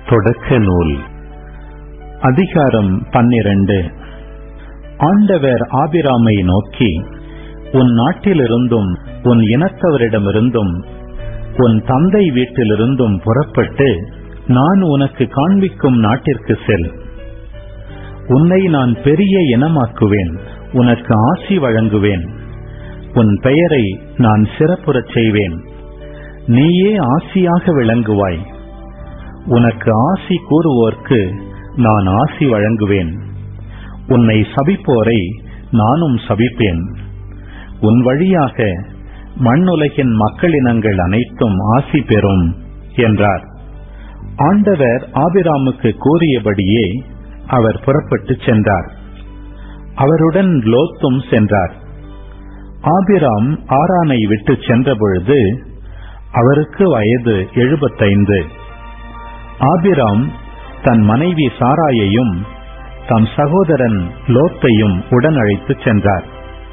தொடக்க நூல் அதிகாரம் 12. ஆண்டவர் ஆபிராமை நோக்கி, உன் நாட்டிலிருந்தும் உன் இனத்தவரிடமிருந்தும் உன் தந்தை வீட்டிலிருந்தும் புறப்பட்டு நான் உனக்கு காண்பிக்கும் நாட்டிற்கு செல். உன்னை நான் பெரிய இனமாக்குவேன், உனக்கு ஆசி வழங்குவேன். உன் பெயரை நான் சிறப்புறச் செய்வேன், நீயே ஆசியாக விளங்குவாய். உனக்கு ஆசி கூறுவோர்க்கு நான் ஆசி வழங்குவேன். உன்னை சபிப்போரை நானும் சபிப்பேன். உன் வழியாக மண்ணுலகின் மக்களினங்கள் அனைத்தும் ஆசி பெறும் என்றார். ஆண்டவர் ஆபிராமுக்கு கூறியபடியே அவர் புறப்பட்டு சென்றார். அவருடன் லோத்தும் சென்றார். ஆபிராம் ஆரானை விட்டு சென்ற பொழுது அவருக்கு வயது 75. ஆபிராம் தன் மனைவி சாராயையும் தம் சகோதரன் லோத்தையும் உடன் அழைத்து சென்றார்.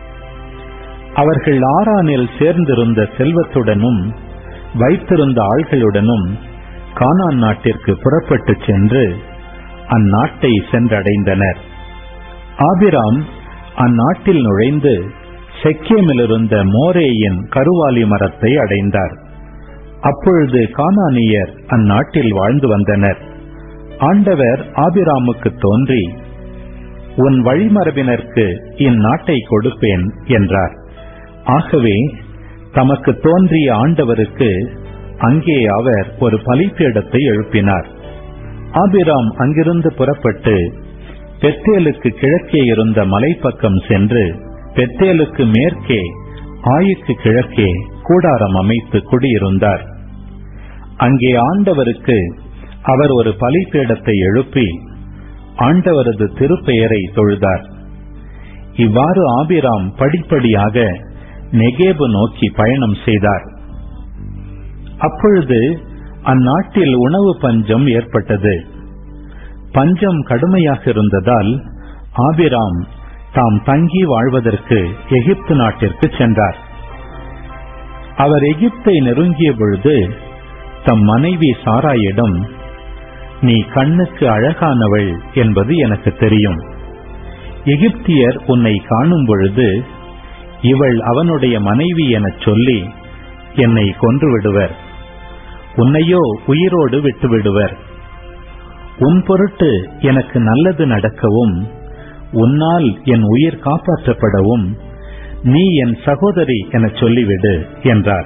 அவர்கள் ஆரானில் சேர்ந்திருந்த செல்வத்துடனும் வைத்திருந்த ஆள்களுடனும் கானான் நாட்டிற்கு புறப்பட்டு சென்று அந்நாட்டை சென்றடைந்தனர். ஆபிராம் அந்நாட்டில் நுழைந்து செக்கேமிலிருந்த மோரேயின் கருவாலி மரத்தை அடைந்தார். அப்பொழுது கானானியர் அந்நாட்டில் வாழ்ந்து வந்தனர். ஆண்டவர் ஆபிராமுக்கு தோன்றி, உன் வழிமரபினருக்கு இந்நாட்டை கொடுப்பேன் என்றார். ஆகவே தமக்கு தோன்றிய ஆண்டவருக்கு அங்கே அவர் ஒரு பலிபீடத்தை எழுப்பினார். ஆபிராம் அங்கிருந்து புறப்பட்டு பெத்தேலுக்கு கிழக்கே இருந்த மலைப்பக்கம் சென்று பெத்தேலுக்கு மேற்கே ஆயுக்கு கிழக்கே கூடாரம் அமைத்து குடியிருந்தார். அங்கே ஆண்டவருக்கு அவர் ஒரு பலிபீடத்தை எழுப்பி ஆண்டவரது திருப்பெயரை தொழுதார். இவ்வாறு ஆபிராம் படிப்படியாக நெகேபு நோக்கி பயணம் செய்தார். அப்பொழுது அந்நாட்டில் உணவு பஞ்சம் ஏற்பட்டது. பஞ்சம் கடுமையாக இருந்ததால் ஆபிராம் தாம் தங்கி வாழ்வதற்கு எகிப்து நாட்டிற்கு சென்றார். அவர் எகிப்தை நெருங்கிய பொழுது தம் மனைவி சாராயிடம், நீ கண்ணுக்கு அழகானவள் என்பது எனக்கு தெரியும். எகிப்தியர் உன்னை காணும் பொழுது இவள் அவனுடைய மனைவி எனச் சொல்லி என்னை கொன்றுவிடுவர், உன்னையோ உயிரோடு விட்டுவிடுவர். உன் பொருட்டு எனக்கு நல்லது நடக்கவும் உன்னால் என் உயிர் காப்பாற்றப்படவும் நீ என் சகோதரி எனச் சொல்லிவிடு என்றார்.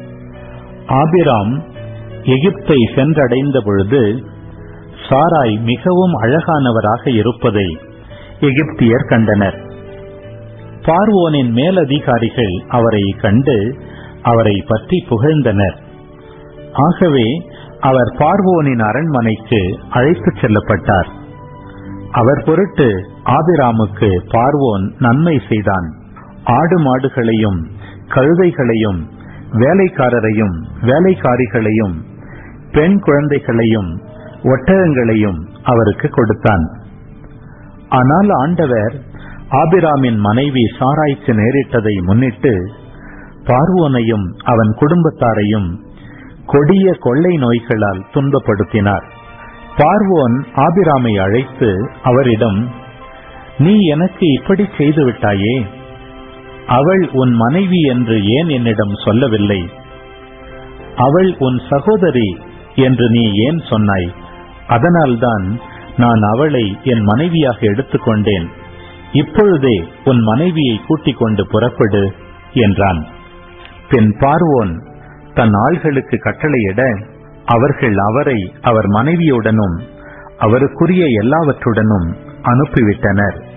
ஆபிராம் எகிப்தை சென்றடைந்த பொழுது சாராய் மிகவும் அழகானவராக இருப்பதை எகிப்தியர் கண்டனர். பார்வோனின் மேலதிகாரிகள் அவரை கண்டு அவரை பற்றி புகழ்ந்தனர். ஆகவே அவர் பார்வோனின் அரண்மனைக்கு அழைத்துச் செல்லப்பட்டார். அவர் பொருட்டு ஆபிராமுக்கு பார்வோன் நன்மை செய்தான். ஆடு மாடுகளையும் கழுதைகளையும் வேலைக்காரரையும் வேலைக்காரிகளையும் பெண் குழந்தைகளையும் ஒட்டகங்களையும் அவருக்கு கொடுத்தான். ஆனால் ஆண்டவர் ஆபிராமின் மனைவி சாராய்க்கு நேரிட்டதை முன்னிட்டு பார்வோனையும் அவன் குடும்பத்தாரையும் கொடிய கொள்ளை நோய்களால் துன்பப்படுத்தினார். பார்வோன் ஆபிராமை அழைத்து அவரிடம், நீ எனக்கு இப்படி செய்து விட்டாயே, அவள் உன் மனைவி என்று ஏன் என்னிடம் சொல்லவில்லை? அவள் உன் சகோதரி என்று நீ ஏன் சொன்னாய்? அதனால்தான் நான் அவளை என் மனைவியாக எடுத்துக்கொண்டேன். இப்பொழுதே உன் மனைவியை கூட்டிக் கொண்டு புறப்படு என்றான். பின் பார்வோன் தன் ஆள்களுக்கு கட்டளையிட அவர்கள் அவரை அவர் மனைவியுடனும் அவருக்குரிய எல்லாவற்றுடனும் அனுப்பிவிட்டனர்.